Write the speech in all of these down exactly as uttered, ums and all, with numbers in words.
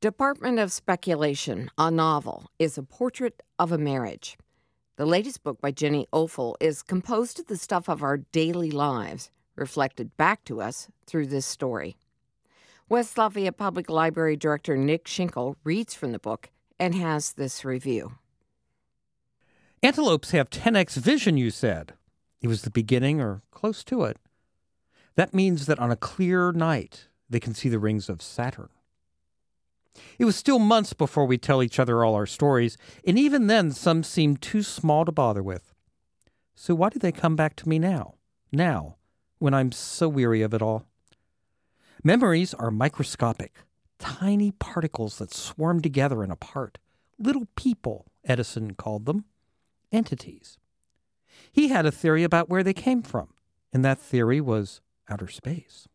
Department of Speculation, a novel, is a portrait of a marriage. The latest book by Jenny Offill is composed of the stuff of our daily lives, reflected back to us through this story. West Lafayette Public Library Director Nick Schinkel reads from the book and has this review. Antelopes have ten x vision, you said. It was the beginning or close to it. That means that on a clear night, they can see the rings of Saturn. It was still months before we tell each other all our stories, and even then some seemed too small to bother with. So why do they come back to me now? Now, when I'm so weary of it all? Memories are microscopic, tiny particles that swarm together and apart. Little people, Edison called them. Entities. He had a theory about where they came from, and that theory was outer space.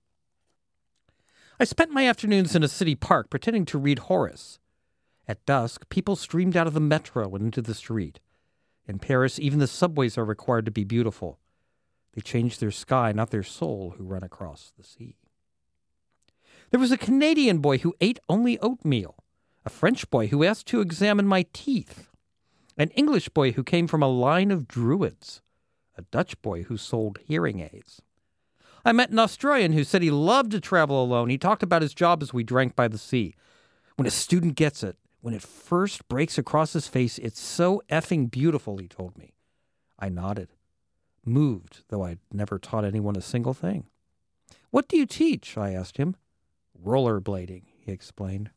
I spent my afternoons in a city park pretending to read Horace. At dusk, people streamed out of the metro and into the street. In Paris, even the subways are required to be beautiful. They change their sky, not their soul, who run across the sea. There was a Canadian boy who ate only oatmeal, a French boy who asked to examine my teeth, an English boy who came from a line of druids, a Dutch boy who sold hearing aids. I met an Australian who said he loved to travel alone. He talked about his job as we drank by the sea. When a student gets it, when it first breaks across his face, it's so effing beautiful, he told me. I nodded, moved, though I'd never taught anyone a single thing. What do you teach? I asked him. Rollerblading, he explained.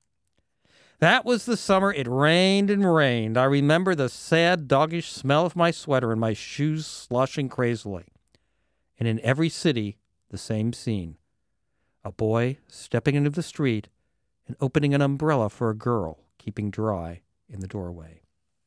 That was the summer. It rained and rained. I remember the sad, doggish smell of my sweater and my shoes sloshing crazily. And in every city, the same scene. A boy stepping into the street and opening an umbrella for a girl keeping dry in the doorway.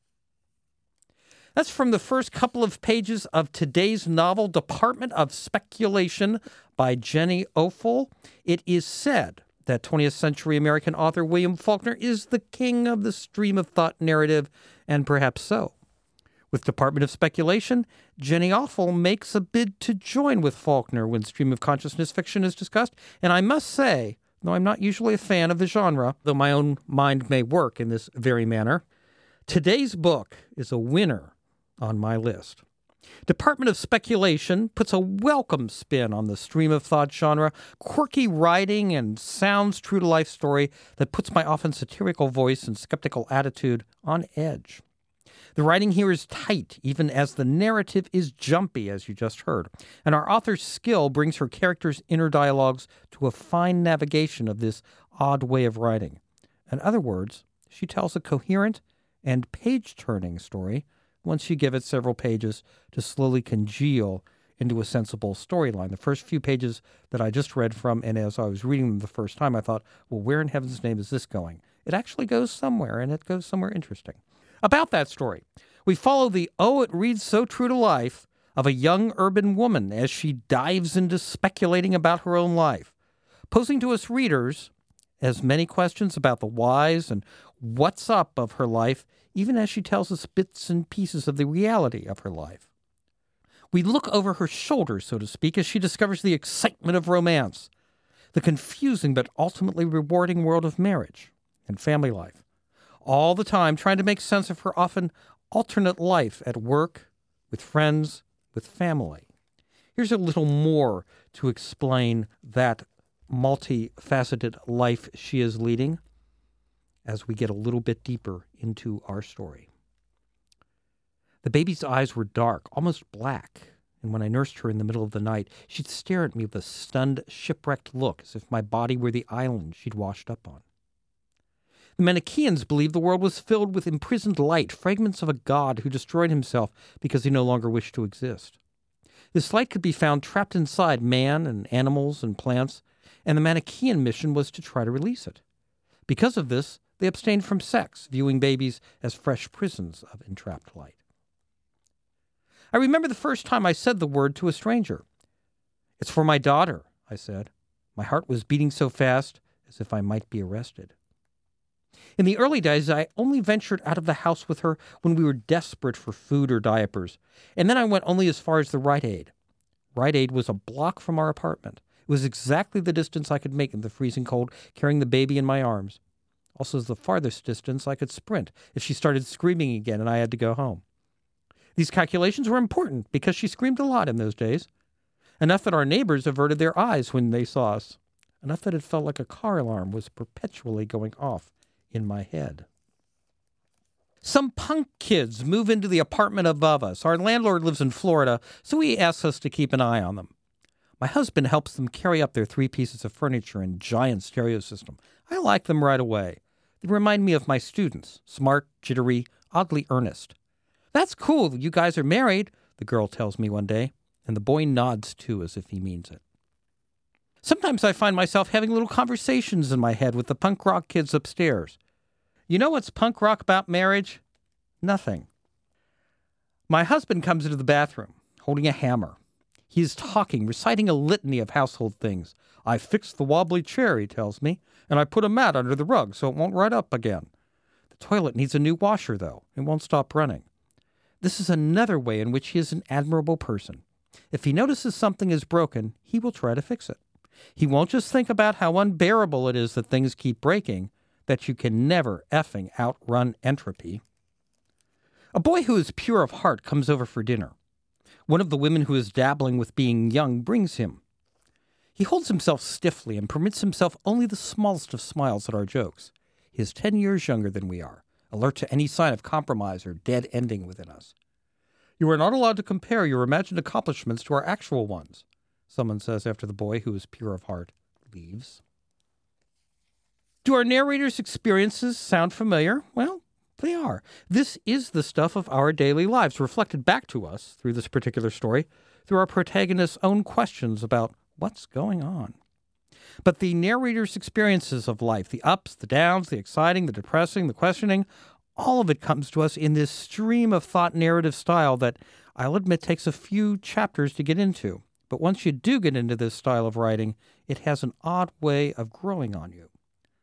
That's from the first couple of pages of today's novel, Department of Speculation by Jenny Offill. It is said that twentieth century American author William Faulkner is the king of the stream of thought narrative, and perhaps so. With Department of Speculation, Jenny Offill makes a bid to join with Faulkner when stream of consciousness fiction is discussed, and I must say, though I'm not usually a fan of the genre, though my own mind may work in this very manner, today's book is a winner on my list. Department of Speculation puts a welcome spin on the stream of thought genre, quirky writing and sounds true-to-life story that puts my often satirical voice and skeptical attitude on edge. The writing here is tight, even as the narrative is jumpy, as you just heard, and our author's skill brings her characters' inner dialogues to a fine navigation of this odd way of writing. In other words, she tells a coherent and page-turning story once you give it several pages to slowly congeal into a sensible storyline. The first few pages that I just read from, and as I was reading them the first time, I thought, well, where in heaven's name is this going? It actually goes somewhere, and it goes somewhere interesting. About that story, we follow the oh, it reads so true to life of a young urban woman as she dives into speculating about her own life, posing to us readers as many questions about the whys and what's up of her life, even as she tells us bits and pieces of the reality of her life. We look over her shoulder, so to speak, as she discovers the excitement of romance, the confusing but ultimately rewarding world of marriage and family life, all the time trying to make sense of her often alternate life at work, with friends, with family. Here's a little more to explain that multifaceted life she is leading as we get a little bit deeper into our story. The baby's eyes were dark, almost black, and when I nursed her in the middle of the night, she'd stare at me with a stunned, shipwrecked look, as if my body were the island she'd washed up on. The Manichaeans believed the world was filled with imprisoned light, fragments of a god who destroyed himself because he no longer wished to exist. This light could be found trapped inside man and animals and plants, and the Manichaean mission was to try to release it. Because of this, they abstained from sex, viewing babies as fresh prisons of entrapped light. I remember the first time I said the word to a stranger. It's for my daughter, I said. My heart was beating so fast as if I might be arrested. In the early days, I only ventured out of the house with her when we were desperate for food or diapers, and then I went only as far as the Rite Aid. Rite Aid was a block from our apartment. It was exactly the distance I could make in the freezing cold, carrying the baby in my arms. Also the farthest distance I could sprint if she started screaming again and I had to go home. These calculations were important because she screamed a lot in those days. Enough that our neighbors averted their eyes when they saw us. Enough that it felt like a car alarm was perpetually going off in my head. Some punk kids move into the apartment above us. Our landlord lives in Florida, so he asks us to keep an eye on them. My husband helps them carry up their three pieces of furniture and giant stereo system. I like them right away. They remind me of my students, smart, jittery, oddly earnest. "That's cool, you guys are married," the girl tells me one day, and the boy nods too as if he means it. Sometimes I find myself having little conversations in my head with the punk rock kids upstairs. You know what's punk rock about marriage? Nothing. My husband comes into the bathroom, holding a hammer. He is talking, reciting a litany of household things. "I fixed the wobbly chair," he tells me, "and I put a mat under the rug so it won't ride up again. The toilet needs a new washer, though. It won't stop running." This is another way in which he is an admirable person. If he notices something is broken, he will try to fix it. He won't just think about how unbearable it is that things keep breaking, that you can never effing outrun entropy. A boy who is pure of heart comes over for dinner. One of the women who is dabbling with being young brings him. He holds himself stiffly and permits himself only the smallest of smiles at our jokes. He is ten years younger than we are, alert to any sign of compromise or dead ending within us. "You are not allowed to compare your imagined accomplishments to our actual ones," someone says after the boy, who is pure of heart, leaves. Do our narrators' experiences sound familiar? Well, they are. This is the stuff of our daily lives, reflected back to us through this particular story, through our protagonist's own questions about what's going on. But the narrator's experiences of life, the ups, the downs, the exciting, the depressing, the questioning, all of it comes to us in this stream of thought narrative style that I'll admit takes a few chapters to get into. But once you do get into this style of writing, it has an odd way of growing on you.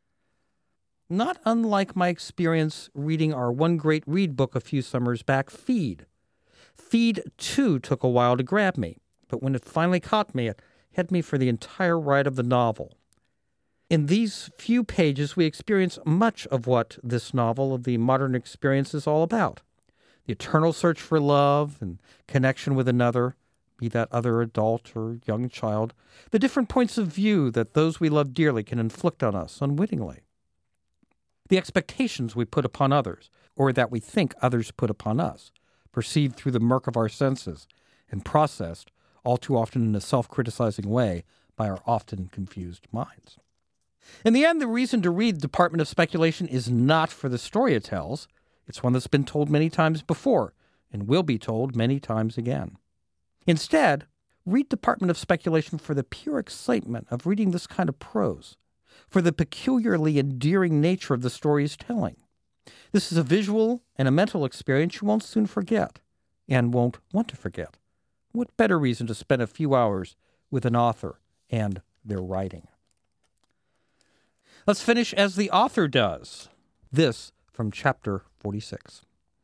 Not unlike my experience reading our One Great Read book a few summers back, Feed. Feed, too, took a while to grab me, but when it finally caught me, it had me for the entire ride of the novel. In these few pages, we experience much of what this novel of the modern experience is all about. The eternal search for love and connection with another, be that other adult or young child, the different points of view that those we love dearly can inflict on us unwittingly. The expectations we put upon others, or that we think others put upon us, perceived through the murk of our senses, and processed, all too often in a self-criticizing way, by our often confused minds. In the end, the reason to read Department of Speculation is not for the story it tells. It's one that's been told many times before, and will be told many times again. Instead, read Department of Speculation for the pure excitement of reading this kind of prose, for the peculiarly endearing nature of the story's telling. This is a visual and a mental experience you won't soon forget, and won't want to forget. What better reason to spend a few hours with an author and their writing? Let's finish as the author does. This from chapter forty-six.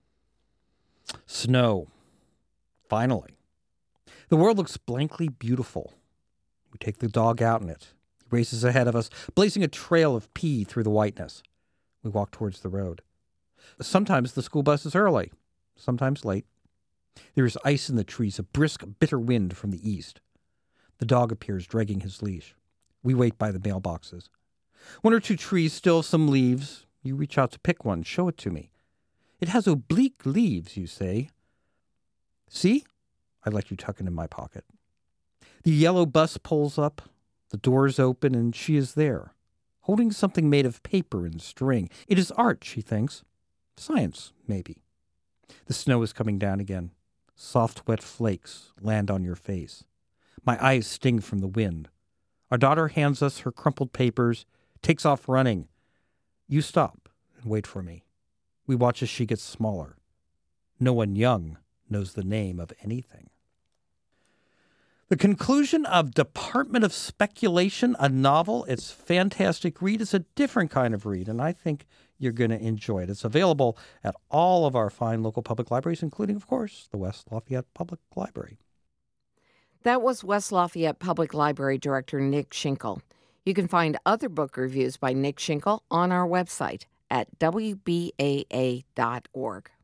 Snow. Finally. The world looks blankly beautiful. We take the dog out in it. He races ahead of us, blazing a trail of pee through the whiteness. We walk towards the road. Sometimes the school bus is early, sometimes late. There is ice in the trees, a brisk, bitter wind from the east. The dog appears, dragging his leash. We wait by the mailboxes. One or two trees still have some leaves. You reach out to pick one, show it to me. It has oblique leaves, you say. See? I let you tuck it in my pocket. The yellow bus pulls up. The doors open, and she is there, holding something made of paper and string. It is art, she thinks. Science, maybe. The snow is coming down again. Soft, wet flakes land on your face. My eyes sting from the wind. Our daughter hands us her crumpled papers, takes off running. You stop and wait for me. We watch as she gets smaller. No one young knows the name of anything. The conclusion of Department of Speculation, a novel. It's a fantastic read. It's a different kind of read, and I think you're going to enjoy it. It's available at all of our fine local public libraries, including, of course, the West Lafayette Public Library. That was West Lafayette Public Library Director Nick Schinkel. You can find other book reviews by Nick Schinkel on our website at W B A A dot org.